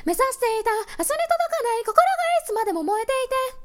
目指していた明日に届かない心がいつまでも燃えていて